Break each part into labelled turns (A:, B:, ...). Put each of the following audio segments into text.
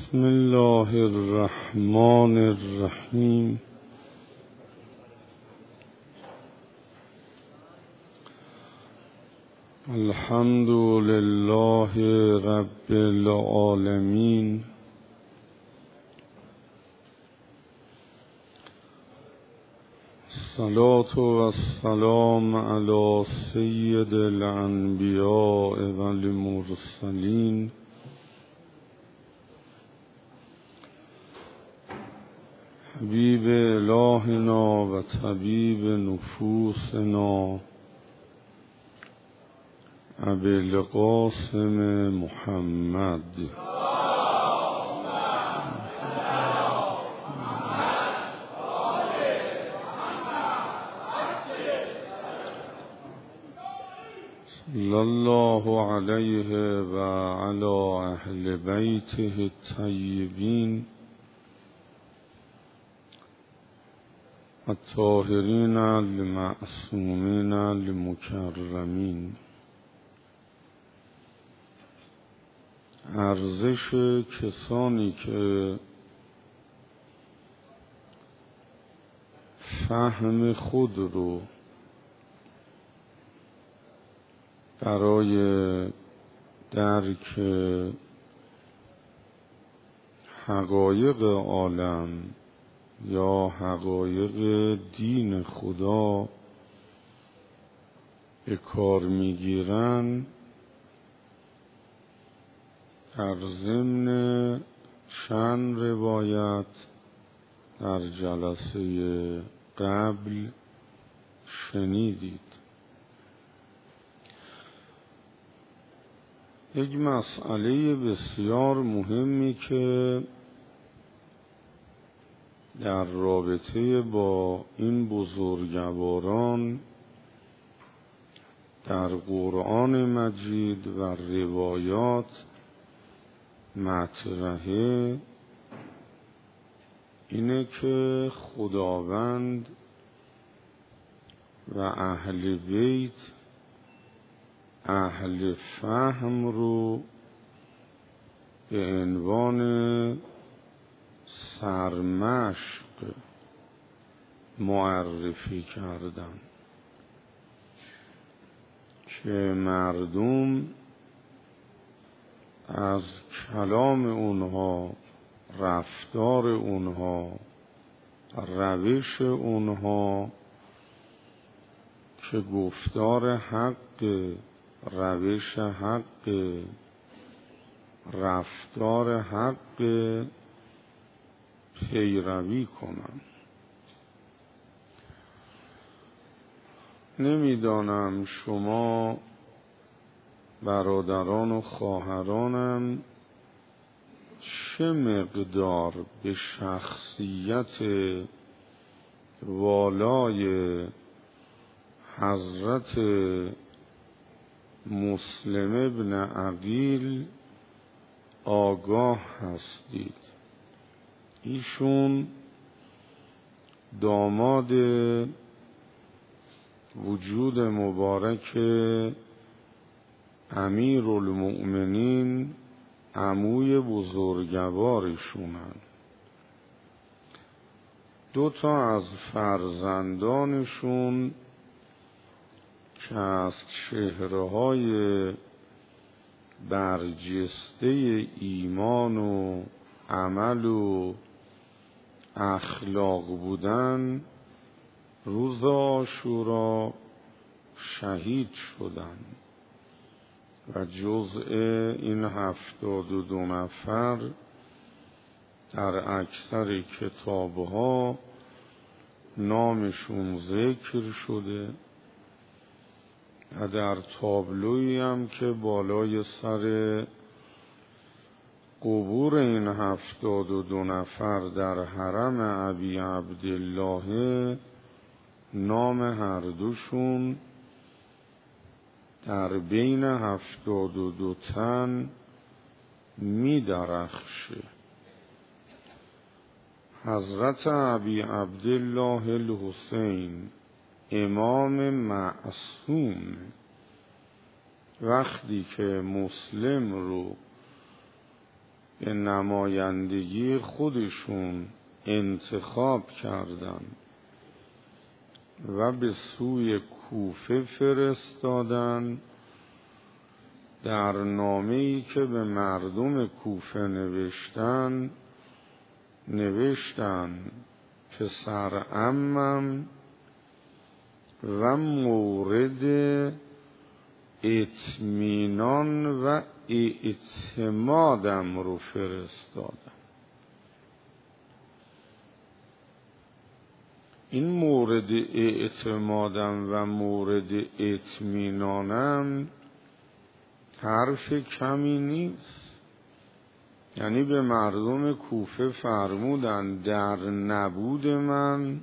A: بسم الله الرحمن الرحیم. الحمد لله رب العالمین. الصلاة والسلام علی سید الانبیاء والمرسلین حبیب الهنا و طبیب نفوسنا ابی القاسم محمد صلی الله علیه و علی اهل بیته الطیبین الطاهرین المعصومین المکرمین. ارزش کسانی که فهم خود رو برای درک حقایق عالم یا حقایق دین خدا به کار میگیرن، در ضمن چند روایت در جلسه قبل شنیدید. یک مسئله بسیار مهمی که در رابطه با این بزرگواران در قرآن مجید و روایات مطرحه اینه که خداوند و اهل بیت اهل فهم رو به عنوان سرمشق معرفی کردن که مردم از کلام اونها، رفتار اونها، روش اونها که گفتار حق، روش حق، رفتار حق پیروی کنم. نمیدانم شما برادران و خواهرانم چه مقدار به شخصیت والای حضرت مسلم ابن عقیل آگاه هستید. ایشون داماد وجود مبارک امیرالمؤمنین عموی بزرگوارشونن. 2 از فرزندانشون که از چهره‌های برجسته ایمان و عمل و اخلاق بودن، روز عاشورا شهید شدن و جزء این 72 نفر در اکثر کتابها نامشون ذکر شده و در تابلویی هم که بالای سر قبور این 72 نفر در حرم ابی عبدالله نام هر دوشون در بین 72 تن می درخشه. حضرت ابی عبدالله الحسین امام معصوم وقتی که مسلم رو به نمایندگی خودشون انتخاب کردن و به سوی کوفه فرستادن. در نامه‌ای که به مردم کوفه نوشتن پسر عمم و مورد اطمینان و اعتمادم رو فرستادم. این مورد اعتمادم و مورد اطمینانم حرف کمی نیست. یعنی به مردم کوفه فرمودن در نبود من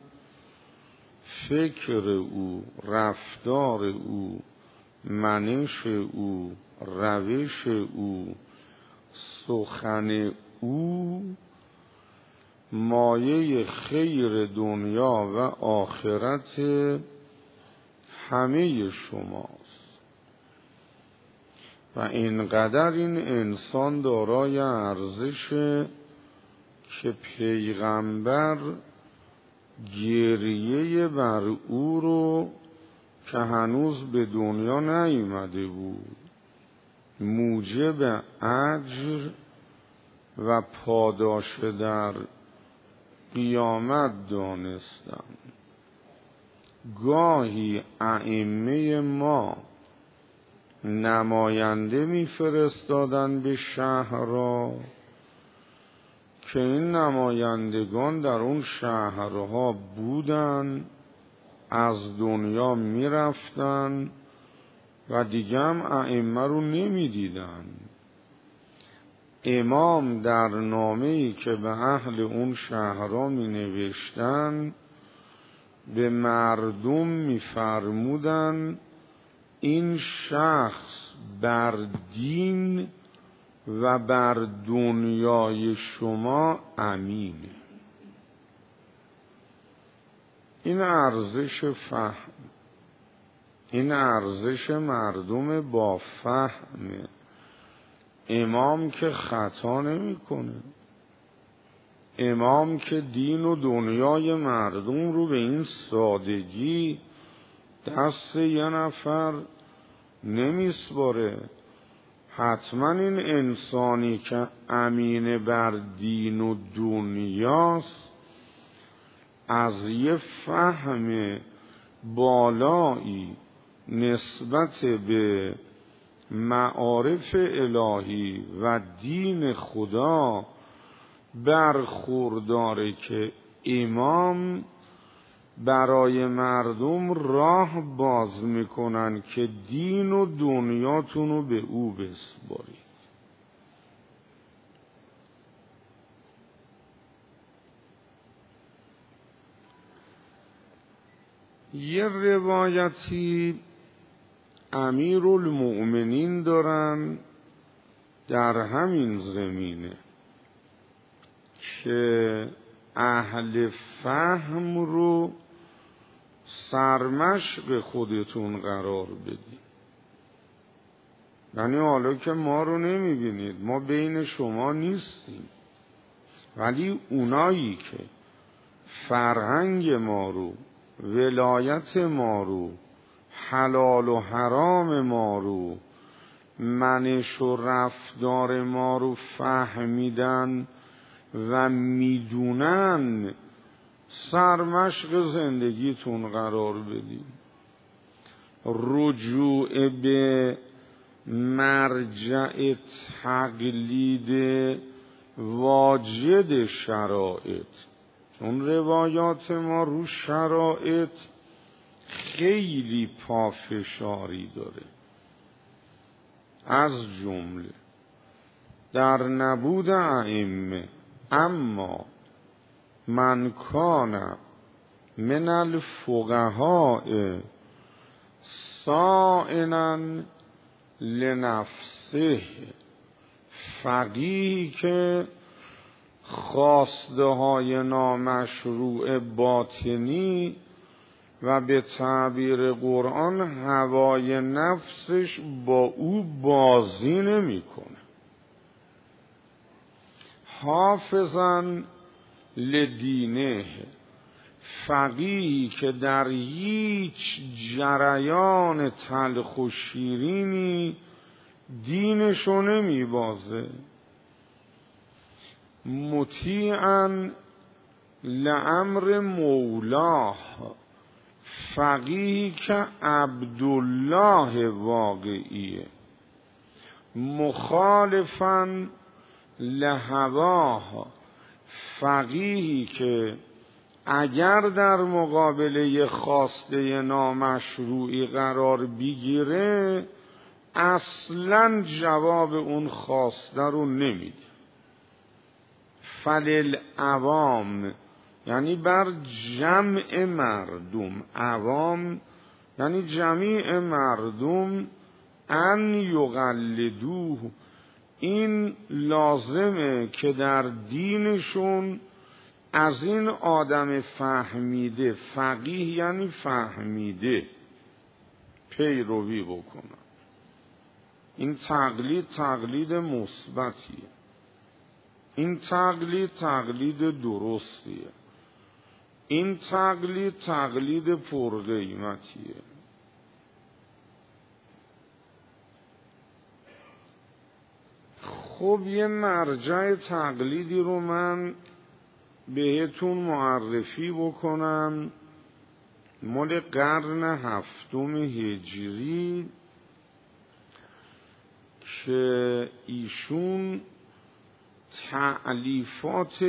A: فکر او، رفتار او، منش او، روش او، سخن او مایه خیر دنیا و آخرت همه شماست و اینقدر این انسان دارای ارزشه که پیغمبر گریه بر او رو که هنوز به دنیا نیامده بود موجب اجر و پاداش در قیامت دانستم. گاهی ائمه ما نماینده میفرستادن به شهرها که این نمایندگان در اون شهرها بودن، از دنیا میرفتن و دیگه هم ائمه رو نمیدیدن. امام در نامه‌ای که به اهل اون شهرها می نوشتن به مردم می فرمودن این شخص بر دین و بر دنیای شما امینه. این ارزش فهم، این ارزش مردم با فهمه. امام که خطا نمیکنه، امام که دین و دنیای مردم رو به این سادگی دست یه نفر نمیسپاره. حتما این انسانی که امین بر دین و دنیاست از یه فهم بالایی نسبت به معارف الهی و دین خدا برخورداره که امام برای مردم راه باز میکنن که دین و دنیاتون رو به او بسپارید. یه روایتی امیرالمؤمنین دارن در همین زمینه که اهل فهم رو سرمشق خودتون قرار بدید. یعنی حالا که ما رو نمیبینید، ما بین شما نیستیم، ولی اونایی که فرهنگ ما رو، ولایت ما رو، حلال و حرام ما رو، منش و رفتار ما رو فهمیدن و میدونن، سرمشق زندگیتون قرار بدید. رجوع به مرجع تقلید واجد شرایط، چون روایات ما رو شرایط خیلی پافشاری داره. از جمله در نبود ائمه، اما من کان من الفقهاء صائنا لنفسه، فقیهی که خواسته های نامشروع باطنی و به تعبیر قرآن هوای نفسش با او بازی نمی کنه. حافظا لدینه، فقیهی که در هیچ جریان تلخ و شیرینی دینشو نمیبازه، مطیعا لامر مولاه، فقیهی که عبدالله واقعیه، مخالفا لهواه، فقیهی که اگر در مقابله خواسته نامشروعی قرار بگیره اصلا جواب اون خواسته رو نمیده. فللعوام یعنی بر جمع مردم، عوام یعنی جمیع مردم، ان یقلدوه، این لازمه که در دینشون از این آدم فهمیده، فقیه یعنی فهمیده، پیروی بکنن. این تقلید مثبتیه، این تقلید درستیه، این تقلید پرقیمتیه. خب یه مرجع تقلیدی رو من بهتون معرفی بکنم، مال قرن 7 هجری که ایشون تألیفات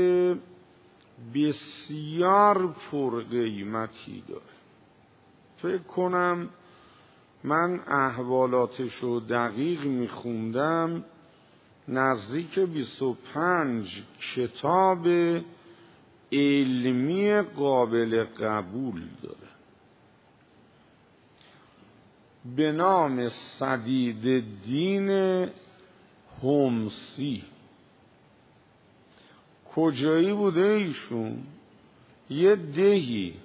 A: بسیار پرقیمتی داره. فکر کنم من احوالاتشو دقیق میخوندم، نزدیک 25 کتاب علمی قابل قبول داره به نام سدیدالدین حمصی. کجایی بوده ایشون؟ یه دهی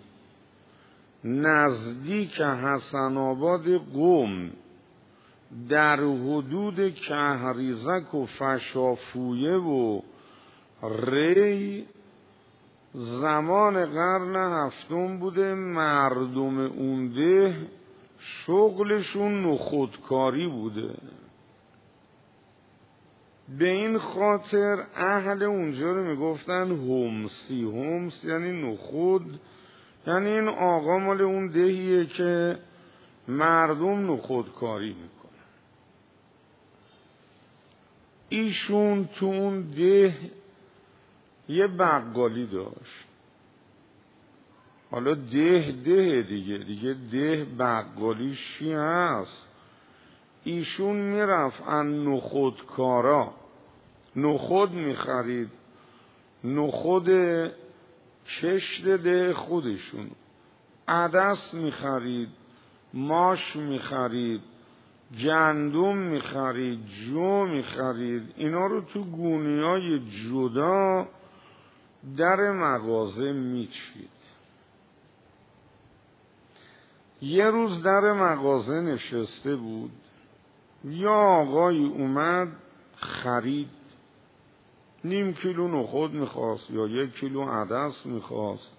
A: نزدیک حسن آباد قم در حدود کهریزک و فشافویه و ری زمان قرن 7 بوده. مردم اون ده شغلشون نخودکاری بوده، به این خاطر اهل اونجا رو میگفتن حمصی. حمص یعنی نخود، یعنی این آقا مال اون دهیه که مردم نخودکاری میکنن. ایشون تو اون ده یه بقالی داشت. حالا ده دیگه ده بقالیش چی هست؟ ایشون میرفت ان نخودکارا نخود میخرید، نخود کشت ده خودشون، عدس میخرید، ماش میخرید، گندم میخرید، جو میخرید، اینا رو تو گونی‌های جدا در مغازه میچید. یه روز در مغازه نشسته بود، یا آقای اومد خرید، نیم کیلو نخود میخواست یا 1 کیلو عدس میخواست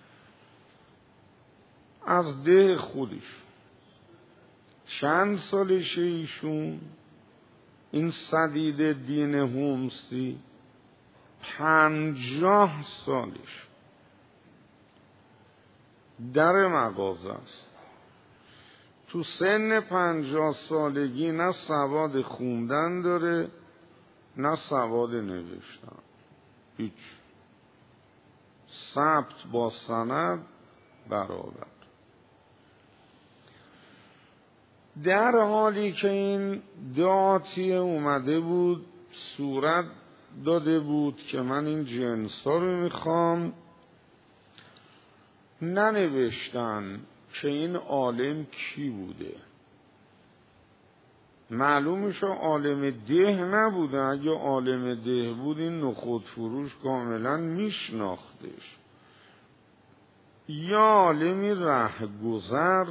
A: از ده خودش. چند سالشه ایشون؟ این سدیدالدین حمصی 50 سالش در مغازه است. تو سن 50 سالگی نه سواد خوندن داره نه سواد نوشتن، هیچ. ثبت با سند برابر. در حالی که این دعاتیه اومده بود صورت داده بود که من این جنسا رو میخوام، ننوشتن که این عالم کی بوده. معلومشه عالم ده نبوده. اگه عالم ده بود این نخود فروش کاملا میشناختش. یا عالمی رهگذر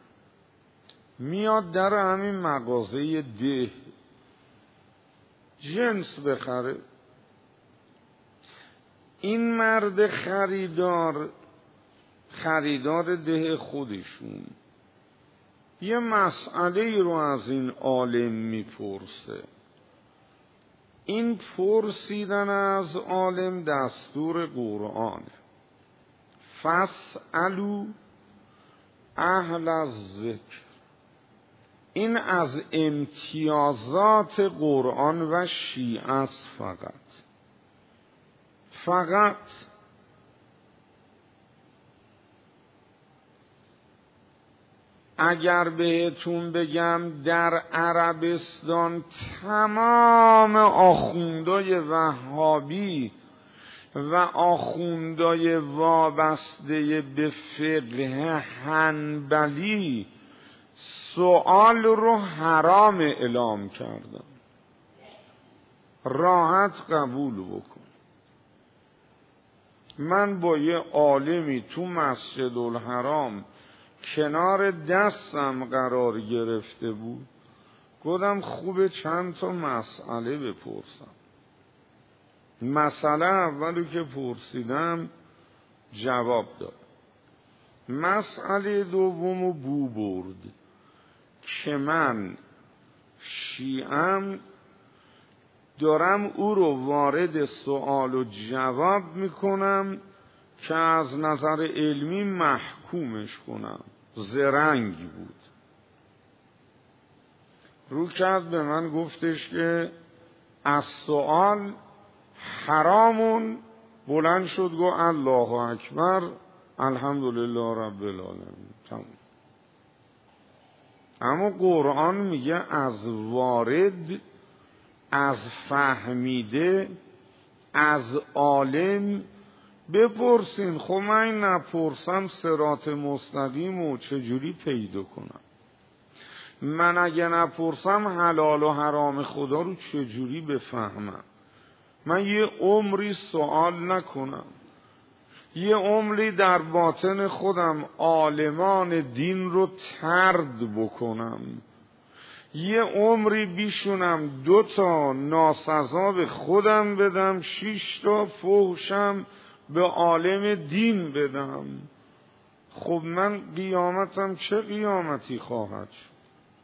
A: میاد در همین مغازه ده جنس بخره، این مرد خریدار ده خودشون یه مسئله رو از این عالم میپرسه. این پرسیدن از عالم دستور قرآن. فاسألوا اهل الذکر. این از امتیازات قرآن و شیعه است. فقط اگر بهتون بگم در عربستان تمام آخوندای وهابی و آخوندای وابسته به فقه حنبلی سؤال رو حرام اعلام کردن، راحت قبول بکن. من با یه عالمی تو مسجد الحرام کنار دستم قرار گرفته بود، گفتم خوبه چند تا مسئله بپرسم. مسئله اولی که پرسیدم جواب داد. مسئله دومو بو برد که من شیعم دارم او رو وارد سوال و جواب میکنم که از نظر علمی محکومش کنم. زرنگ بود. رو کرد به من گفتش که از سوال حرامون. بلند شد گو الله اکبر الحمدلله رب العالمین. تمام. اما قرآن میگه از وارد، از فهمیده، از عالم بپرسین. خب من نپرسم صراط مستقیم و چجوری پیدا کنم؟ من اگه نپرسم حلال و حرام خدا رو چجوری بفهمم؟ من یه عمری سوال نکنم، یه عمری در باطن خودم عالمان دین رو طرد بکنم، یه عمری بیشونم 2 ناسزا به خودم بدم، 6 فحشم به عالم دین بدم؟ خب من قیامتم چه قیامتی خواهد شد؟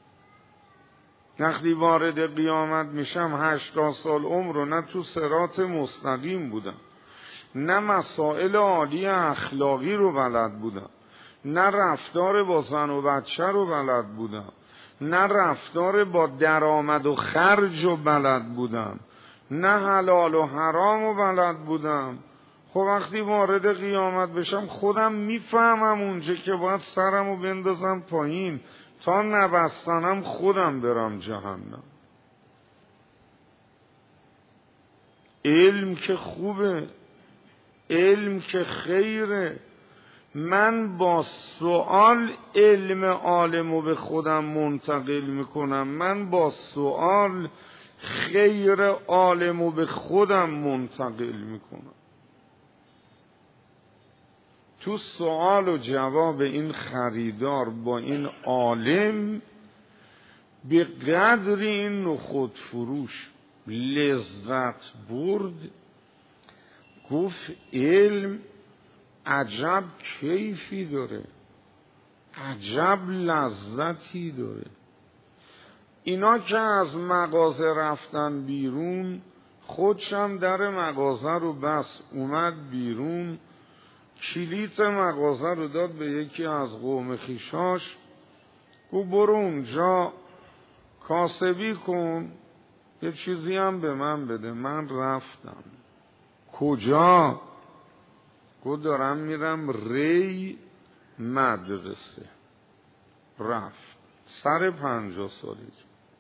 A: وقتی وارد قیامت میشم 80 سال عمر رو نه تو صراط مستقیم بودم، نه مسائل عالی اخلاقی رو بلد بودم، نه رفتار با زن و بچه رو بلد بودم، نه رفتار با درآمد و خرج رو بلد بودم، نه حلال و حرام رو بلد بودم. خب وقتی وارد قیامت بشم خودم میفهمم اونجا که باید سرمو بندازم پایین تا نبستنم خودم برم جهنم. علم که خوبه، علم که خیره. من با سوال علم عالمو به خودم منتقل میکنم، من با سوال خیر عالمو به خودم منتقل میکنم. تو سوال و جواب این خریدار با این عالم به قدر این نخود فروش لذت برد. گفت علم عجب کیفی داره، عجب لذتی داره. اینا که از مغازه رفتن بیرون، خودشم در مغازه رو بس اومد بیرون، کلیت مغازه رو داد به یکی از قوم خیشاش، گفت برو اونجا کاسبی کن، یه چیزی هم به من بده. من رفتم. کجا؟ گفت دارم میرم ری مدرسه. رفت. سر 50 سالگی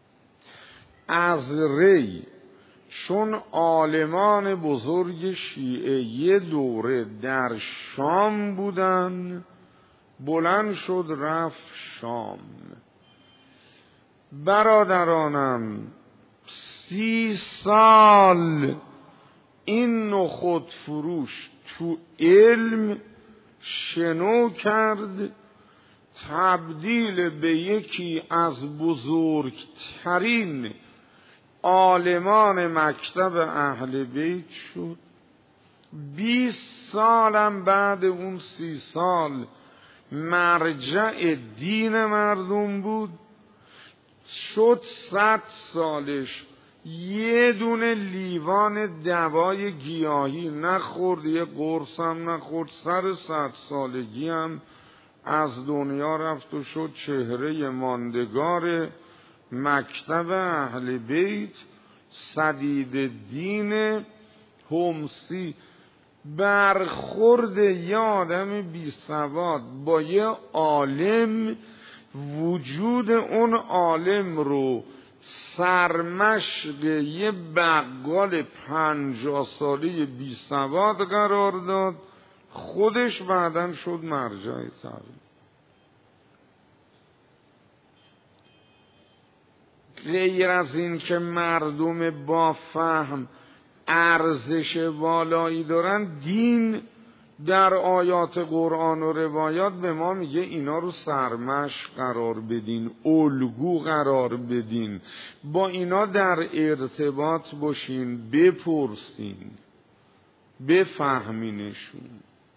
A: از ری، چون عالمان بزرگ شیعه یه دوره در شام بودن، بلند شد رفت شام. برادرانم 30 سال این نخود فروش تو علم شنو کرد، تبدیل به یکی از بزرگترین عالمان مکتب اهل بیت شد. 20 سالم بعد اون 30 سال مرجع دین مردم بود، شد 100 سالش یه دونه لیوان دوای گیاهی نخورد، یه قرص هم نخورد، سر 100 سالگی هم از دنیا رفت و شد چهره ماندگار مکتب اهل بیت سدید دین حمصی. برخورد یه آدم بی سواد با یه عالم، وجود اون عالم رو سرمشق یه بقال 50 ساله بی سواد قرار داد، خودش بعداً شد مرجع تعلیم. غیر از این که مردم با فهم ارزش والایی دارن، دین در آیات قرآن و روایات به ما میگه اینا رو سرمشق قرار بدین، الگو قرار بدین، با اینا در ارتباط باشین، بپرسین، بفهمینشون.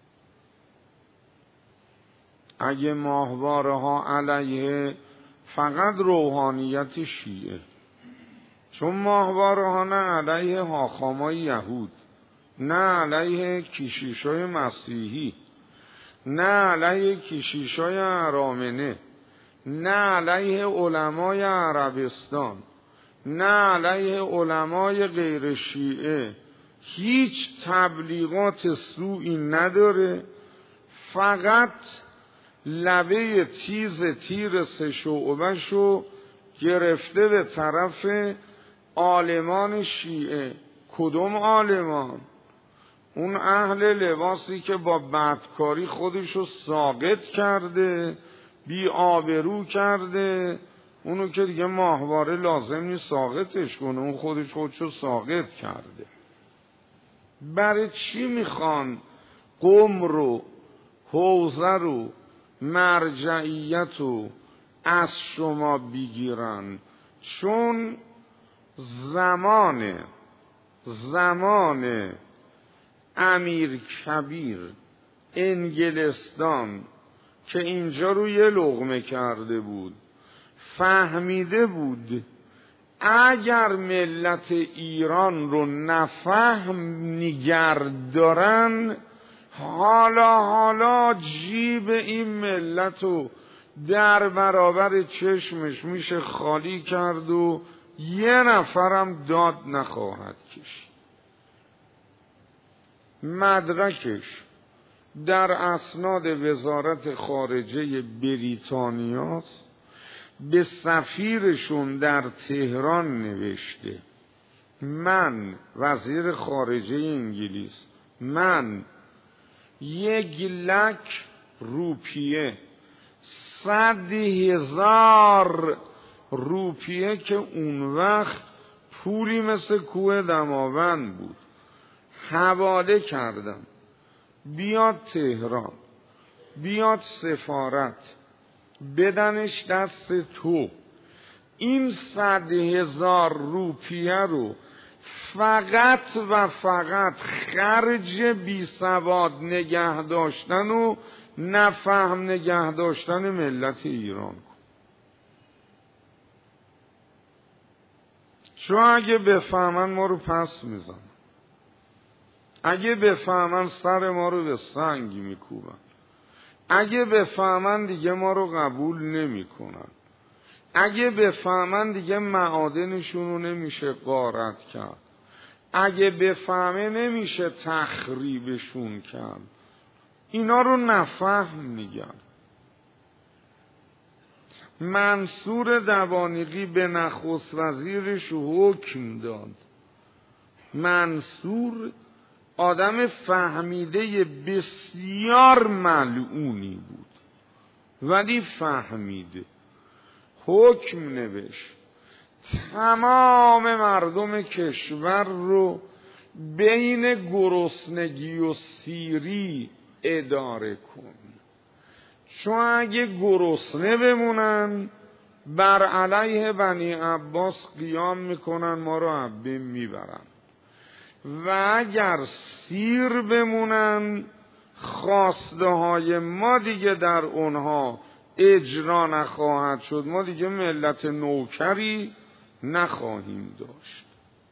A: اگه ماهواره ها علیه فقط روحانیت شیعه، چون ماهواره ها نه علیه حاخامای یهود، نه علیه کشیشای مسیحی، نه علیه کشیشای ارامنه، نه علیه علمای عربستان، نه علیه علمای غیر شیعه، هیچ تبلیغات سوئی نداره، فقط لبه تیر 3 شعبه‌شو گرفته به طرف عالمان شیعه. کدوم عالمان؟ اون اهل لباسی که با بدکاری خودشو ساقط کرده، بی آبرو کرده، اونو که دیگه ماهواره لازم نیست ساقطش کنه، اون خودشو ساقط کرده. برای چی میخوان قم رو، حوزه رو، مرجعیت رو از شما بگیرن؟ چون زمان امیر کبیر انگلستان که اینجا رو یه لقمه کرده بود، فهمیده بود اگر ملت ایران رو نفهم نگردارن، حالا جیب این ملت رو در برابر چشمش میشه خالی کرد و یه نفرم داد نخواهد کشید. مدرکش در اسناد وزارت خارجه بریتانیاست، به سفیرشون در تهران نوشته من وزیر خارجه انگلیس، من 1,00,000 روپیه، 100,000 روپیه که اون وقت پولی مثل کوه دماوند بود، حواله کردم بیاد تهران، بیاد سفارت، بدنش دست تو. این 100,000 روپیه رو فقط و فقط خرج بی سواد نگه داشتن و نفهم نگه داشتن ملت ایران کن. چون اگه بفهمن ما رو پس میزنن، اگه بفهمن سر ما رو به سنگ میکوبن، اگه بفهمن دیگه ما رو قبول نمیکنن، اگه بفهمن دیگه معادنشون رو نمیشه غارت کرد، اگه بفهمه نمیشه تخریبشون کرد، اینا رو نفهم میگن. منصور دوانیقی به نخست وزیرش حکم داد. منصور آدم فهمیده بسیار ملعونی بود، ولی فهمیده. حکم نوشت تمام مردم کشور رو بین گرسنگی و سیری اداره کن، چون اگه گرسنه بمونن بر علیه بنی عباس قیام میکنن، ما رو عبه میبرن. و اگر سیر بمونن خواسته های ما دیگه در اونها اجرا نخواهد شد، ما دیگه ملت نوکری نخواهیم داشت.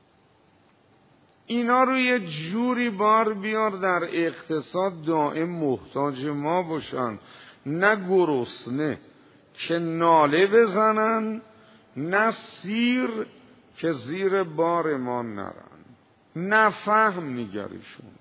A: اینا رو یه جوری بار بیار در اقتصاد دائم محتاج ما باشن، نه گرسنه که ناله بزنن، نه سیر که زیر بار ما نرن، نه فهم نگرشون.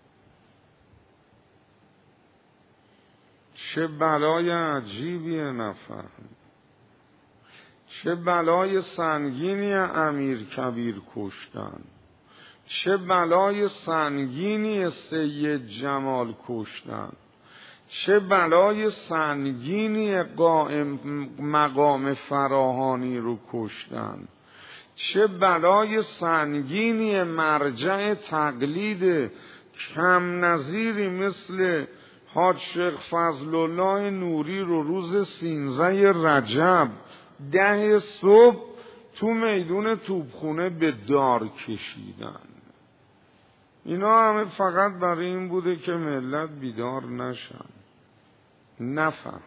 A: چه بلای عجیبیه نفهم، چه بلای سنگینی امیر کبیر کشتن، چه بلای سنگینی سید جمال کشتن، چه بلای سنگینی قائم مقام فراهانی رو کشتن، چه بلای سنگینی مرجع تقلید کم نظیری مثل حاج شیخ فضل الله نوری رو روز 13 رجب 10 صبح تو میدون توپخونه به دار کشیدن. اینا همه فقط برای این بوده که ملت بیدار نشن، نفهم.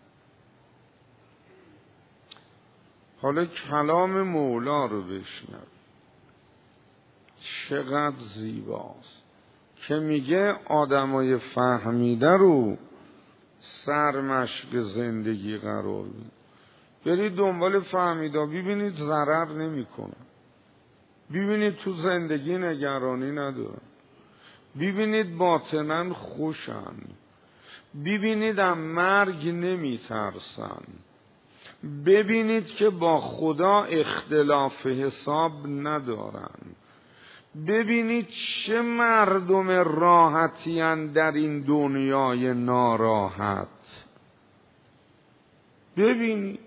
A: حالا کلام مولا رو بشنو، چقدر زیباست که میگه آدمای فهمیده رو سرمشق زندگی قرار بید. برید دنبال فهمیده، ببینید ضرر نمیکنه، ببینید تو زندگی نگرانی ندارن، ببینید باطناً خوشن، ببینید از مرگ نمیترسن، ببینید که با خدا اختلاف حساب ندارن، ببینید چه مردم راحتی‌اند در این دنیای ناراحت. ببینید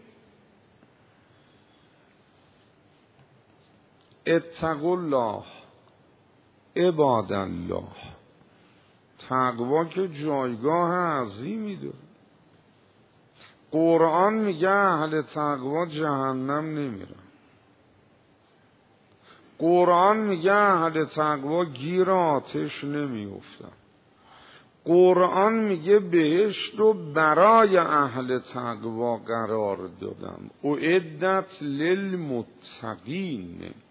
A: اتقوا الله عباد الله، تقوا که جایگاه عظیمی داره. قرآن میگه اهل تقوا جهنم نمیرن، قرآن میگه اهل تقوا گیر آتش نمیافتن، قرآن میگه بهشت رو برای اهل تقوا قرار دادم، اعدت للمتقین.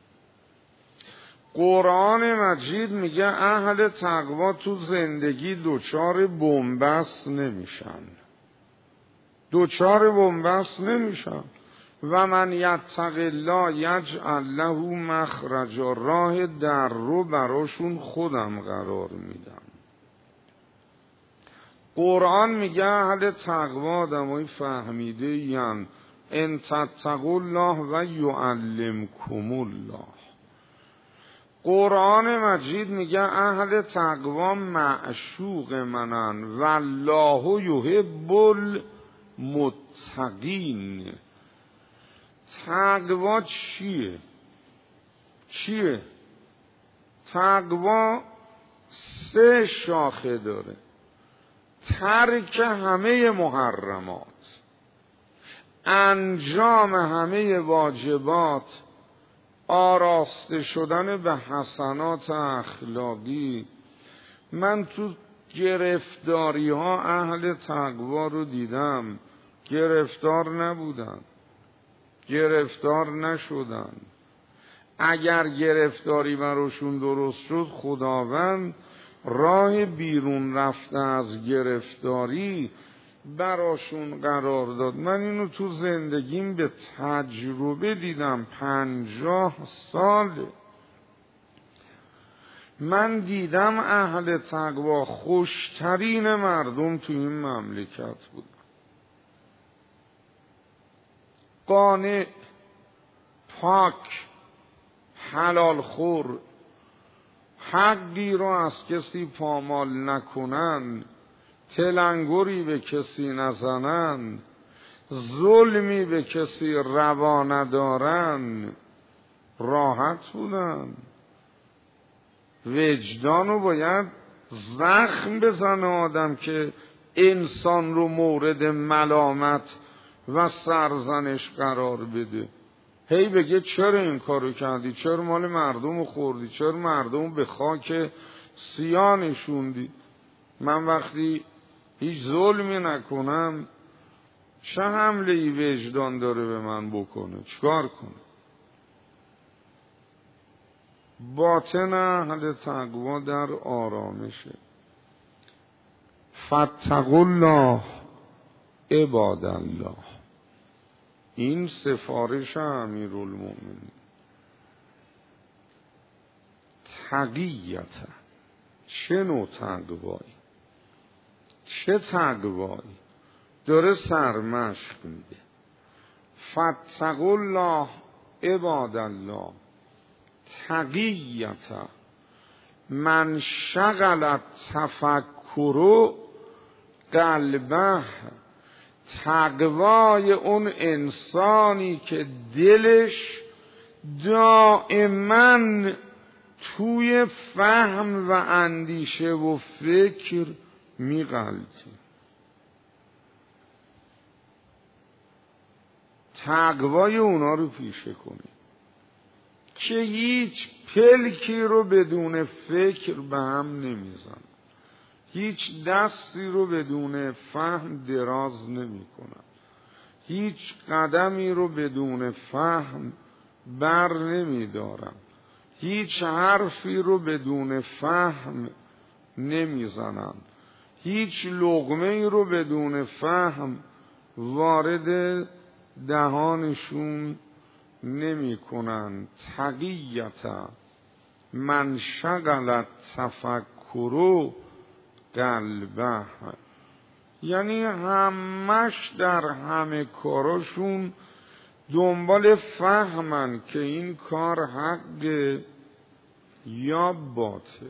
A: قرآن مجید میگه اهل تقوا تو زندگی دوچار بنبست نمیشن، دوچار بنبست نمیشن. و من یتق الله یجعل له مخرجا، راه در رو براشون خودم قرار میدم. قرآن میگه اهل تقوا آدمای فهمیده یعن ان تتقوا الله و یعلمکم الله. قرآن مجید میگه اهل تقوا معشوق منن والله یحب المتقین. تقوا چیه؟ چیه؟ تقوا 3 شاخه داره: ترک همه محرمات، انجام همه واجبات، آراسته شدن به حسنات اخلاقی. من تو گرفتاری ها اهل تقوا رو دیدم، گرفتار نبودن، گرفتار نشدن. اگر گرفتاری براشون درست شد، خداوند راه بیرون رفته از گرفتاری براشون قرار داد. من اینو تو زندگیم به تجربه دیدم. 50 ساله من دیدم اهل تقوا خوشترین مردم تو این مملکت بودن. قانع، پاک، حلال خور، حقی رو از کسی پامال نکنن، تلنگری به کسی نزنن، ظلمی به کسی روا ندارن، راحت بودن. وجدانو باید زخم بزنه آدم که انسان رو مورد ملامت و سرزنش قرار بده. هی بگه چرا این کارو کردی، چرا مال مردم خوردی، چرا مردم به خاک سیاه نشوندی. من وقتی هیچ ظلمی نکنم چه حمله ای وجدان داره به من بکنه؟ چیکار کنه؟ باطن اهل تقوا در آرامشه. فاتقوا الله عباد الله، این سفارش امیرالمؤمنین. تقیت، چه نوع تقوایی؟ چه تقوایی؟ داره سرمشق میده. فاتقوا الله عباد الله تقیت من شغلت تفکر قلبه، تقوای اون انسانی که دلش دائما توی فهم و اندیشه و فکر میغلطه. تقوای اونا رو پیشه کنی که هیچ پلکی رو بدون فکر به هم نمیزن، هیچ دستی رو بدون فهم دراز نمی کنن، هیچ قدمی رو بدون فهم بر نمی دارن، هیچ حرفی رو بدون فهم نمی زنن، هیچ لقمه‌ای رو بدون فهم وارد دهانشون نمی کنن. تقیت من شغلت تفکر قلبه، یعنی همش در همه کاراشون دنبال فهمن که این کار حق یا باطل.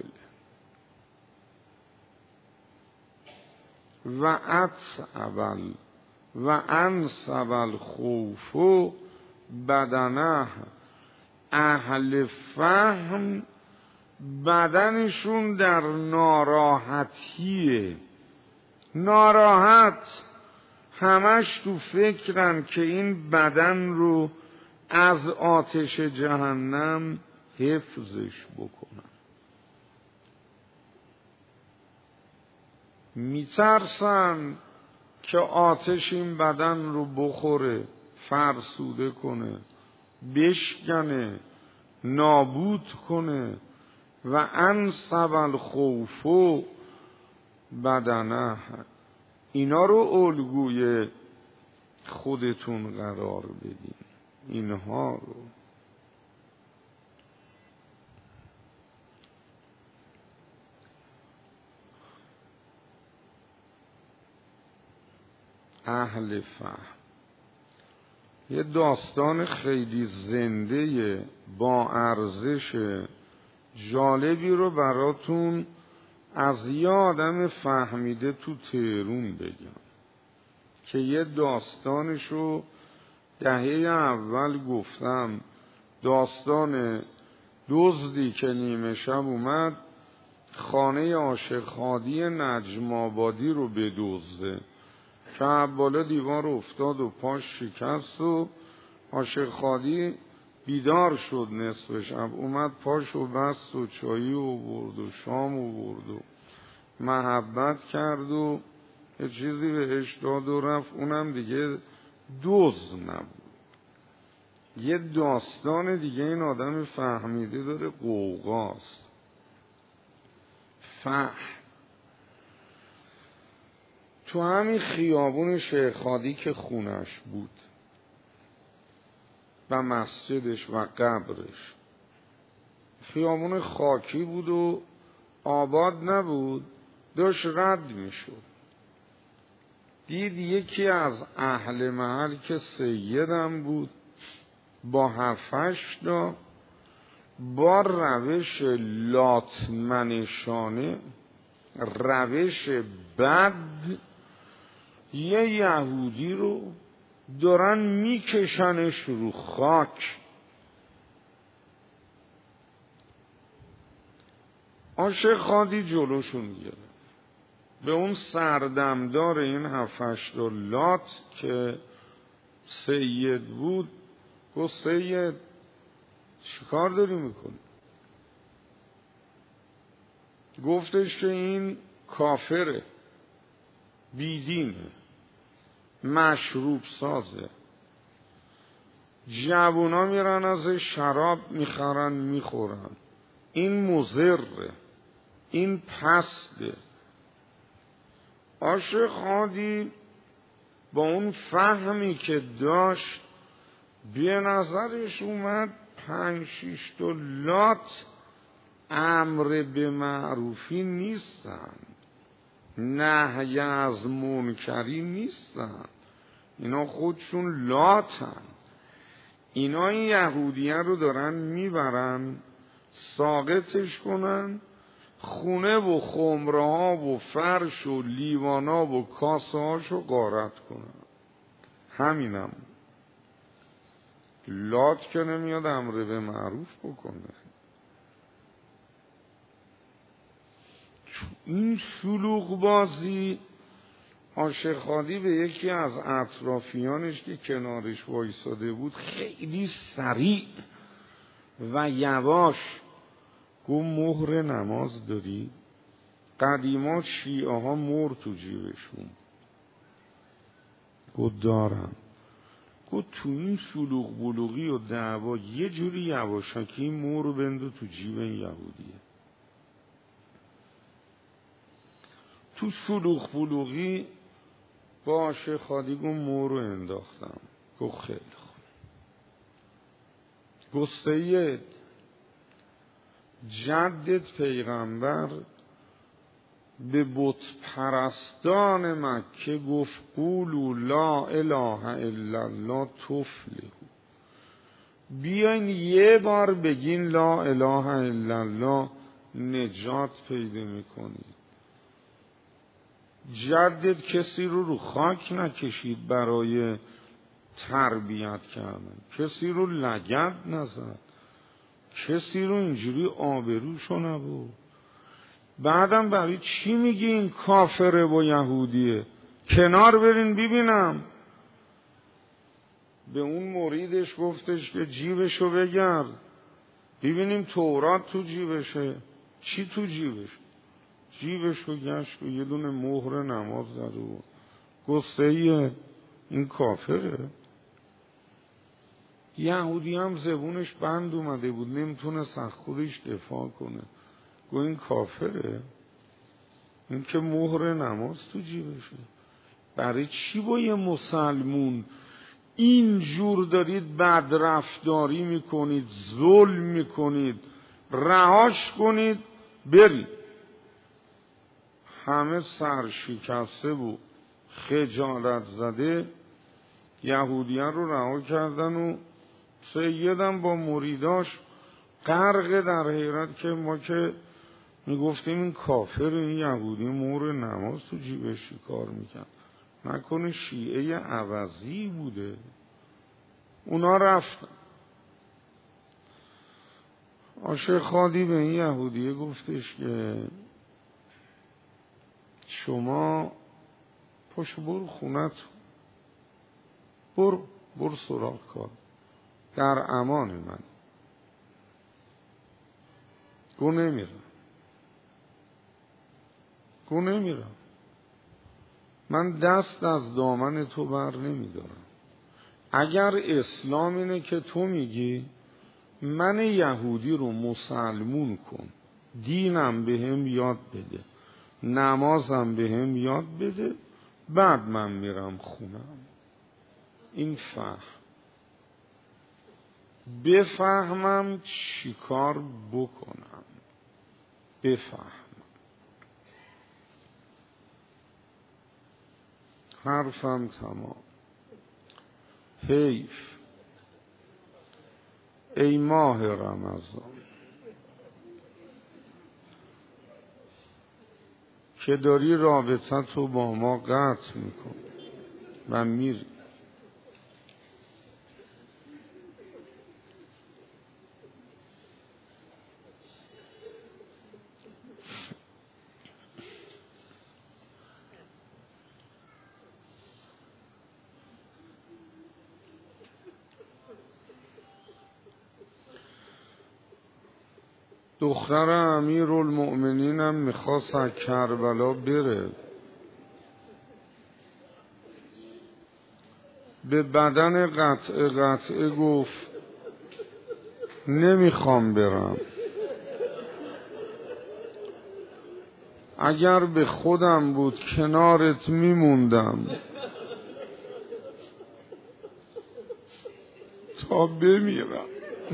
A: و اتعبل و انصب الخوف بدنه، اهل فهم بدنشون در ناراحتیه، ناراحت، همش تو فکرن که این بدن رو از آتش جهنم حفظش بکنن. میترسن که آتش این بدن رو بخوره، فرسوده کنه، بشکنه، نابود کنه. و انصب الخوف بدنه، اینا رو الگوی خودتون قرار بدین، اینها رو. اهل فهم. یه داستان خیلی زنده با ارزش جالبی رو براتون از یه آدم فهمیده تو تهرون بگم که یه داستانشو دهه اول گفتم. داستان دزدی که نیمه شب اومد خانه عاشق خادی نجم آبادی رو بدزده، که بالا دیوار افتاد و پاش شکست و عاشق خادی بیدار شد نصف شب، اومد پاشو بست و چایی آورد و شام آورد و محبت کرد و یه چیزی بهش داد و رفت. اونم دیگه دزد نبود. یه داستان دیگه این آدم فهمیده داره، قوقاست. تو همین خیابون شیخ خادی که خونش بود و مسجدش و قبرش، خیابون خاکی بود و آباد نبود، داشت رد می شد. دید یکی از اهل محل که سیدم بود با 7-8 تا با روش لاتمنشانه، روش بد، یه یهودی رو دارن میکشنش رو خاک. عاشق خادی جلوشون گرفت، به اون سردمدار این 7-8 لات که سید بود گفت سید چیکار داری میکنی؟ گفتش که این کافره، بیدینه، مشروب سازه، جوونا میرن از شراب میخرن میخورن، این مضره، این پسته. عاشق هادی با اون فهمی که داشت به نظرش اومد 5-6 تا لات امر به معروفی نیستن، نهی از منکری نیستن، اینا خودشون لاتن. اینا این یهودیه رو دارن میبرن ساقطش کنن، خونه و خمره ها و فرش و لیوانا و کاسه هاشو غارت کنن. همینم لات که نمیاد امر به معروف بکنه. این شلوغ بازی عاشق هادی به یکی از اطرافیانش که کنارش وایساده بود خیلی سریع و یواش گفت مهر نماز داری؟ قدیما شیعه ها مهر تو جیبشون. گفت دارم. گفت تو این شلوغ بلوغی و دعوا یه جوری یواشکی مهر رو بندو تو جیب این یهودیه. تو شلوغ بلوغی با عاشق هادی گفت مهر رو انداختم. گفت خیلی خوب. گفت سید جدت پیغمبر به بت پرستان مکه گفت قولوا لا اله الا الله تفلحوا. بیاین یه بار بگین لا اله الا الله نجات پیدا میکنید. جدت کسی رو خاک نکشید برای تربیت کردن، کسی رو لگد نزد، کسی رو اینجوری آبروشو نبود. بعدم برای چی میگی این کافره و یهودیه؟ کنار برین ببینم. به اون مریدش گفتش که جیبشو بگرد ببینیم تورات تو جیبشه. چی تو جیبش؟ جیبشو گشت و یه دونه مهر نماز زد و گفت سید این کافره. یهودی هم زبونش بند اومده بود، نمیتونست از خودش دفاع کنه. گفت این کافره، این که مهر نماز تو جیبشه. برای چی با یه مسلمون اینجور دارید بدرفتاری میکنید، ظلم میکنید؟ رهاش کنید برید. همه سرشکسته و خجالت زده یهودیان رو رها کردن و سیدم با مریداش غرق در حیرت که ما که میگفتیم این کافر، این یهودی مهر نماز تو جیبش کار میکرد، نکنه شیعه عوضی بوده. اونا رفتن. عاشق هادی به این یهودیه گفتش که شما پاشو برو خونت، برو سراغ کار، در امان من. گو نمیرم، من دست از دامن تو بر نمیدارم. اگر اسلام اینه که تو میگی من یهودی رو مسلمون کن، دینم به هم یاد بده، نمازم به هم یاد بده، بعد من میرم خونم. این بفهمم چی کار بکنم، بفهم. حرفم تمام. حیف ای ماه رمضان که داری رابطه تو با ما قطع میکن و میری. دختر امیرالمؤمنینم میخواست از کربلا بره، به بدن قطعه گفت نمیخوام برم، اگر به خودم بود کنارت میموندم تا بمیرم.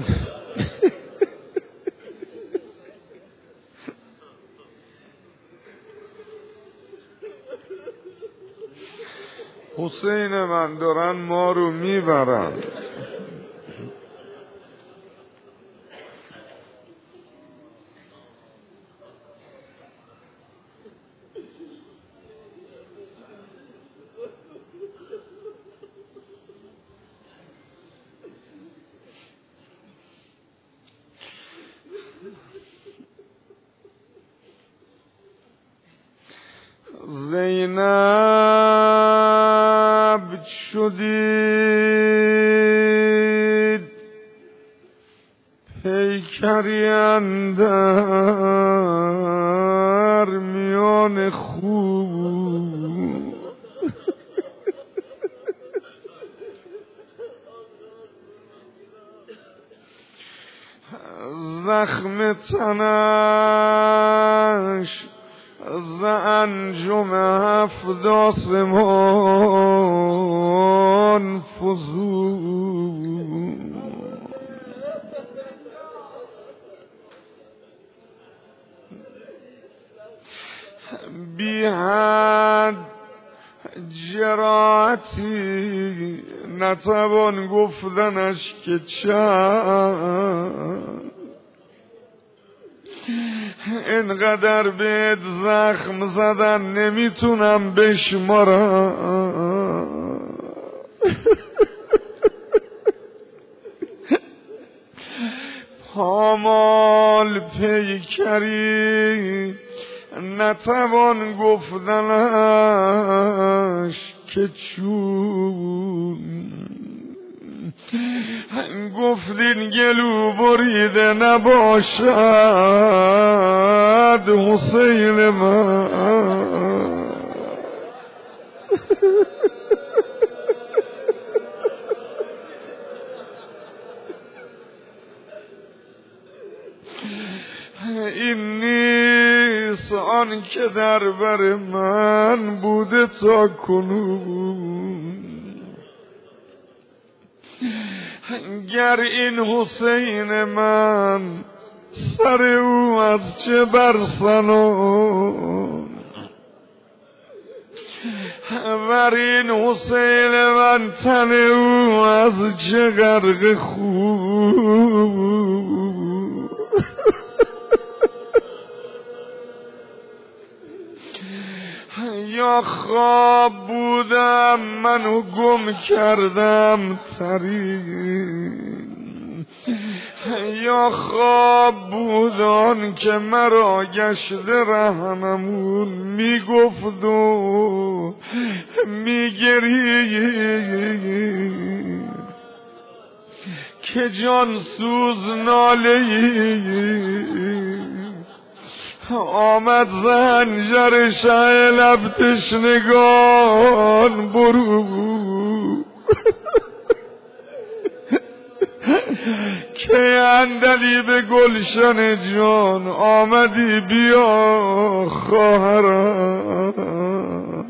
A: حسین من دارن ما رو میبرن. زینب شدید پیکری اندر میان خوب، زخم تنش ز انجم هفت آسمان فزود، بی حد جراحتی نتوان گفتنش که چند، اینقدر بهت زخم زدن نمیتونم بشمارم. پامال پیکری نتوان گفتنش که چون، گفتین گلو بریده نباشد حسین من. این نیست آن که در بر من بوده تا کنون، گر این حسین من سر او از چه برسنان، ور این حسین من تن او از چه غرق خوب. یا خواب بودم منو گم کردم طریق، یا خواب بودان که مرا گشته رهنمون میگفت و میگرید که جان سوز ناله‌ای آمد زنجر شه لب تشنگان برو، که اندلی به گلشن جان آمدی بیا خواهرم،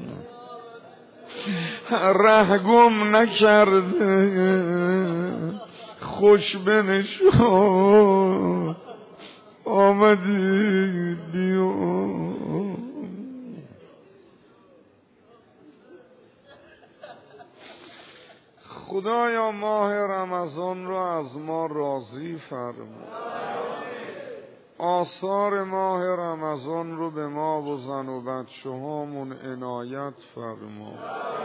A: ره گم نکرده خوش بنشان آمدی بیا. خدایا ماه رمضان را از ما راضی فرما، آثار ماه رمضان رو به ما و زن و بچه هامون عنایت فرما.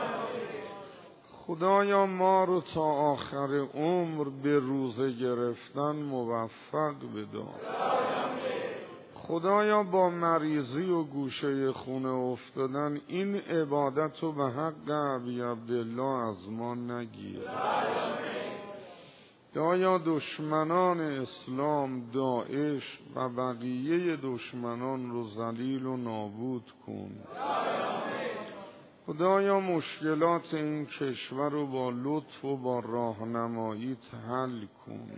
A: خدایا ما رو تا آخر عمر به روزه گرفتن موفق بدار. خدایا با مریضی و گوشه خونه افتادن این عبادت رو به حق ابی عبدالله از ما نگیر. خدایا دشمنان اسلام، داعش و بقیه دشمنان رو ذلیل و نابود کن. خدایا مشکلات این کشور رو با لطف و با راهنمایی حل کن.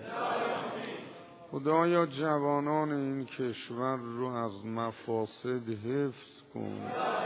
A: خدایا جوانان این کشور رو از مفاسد حفظ کن.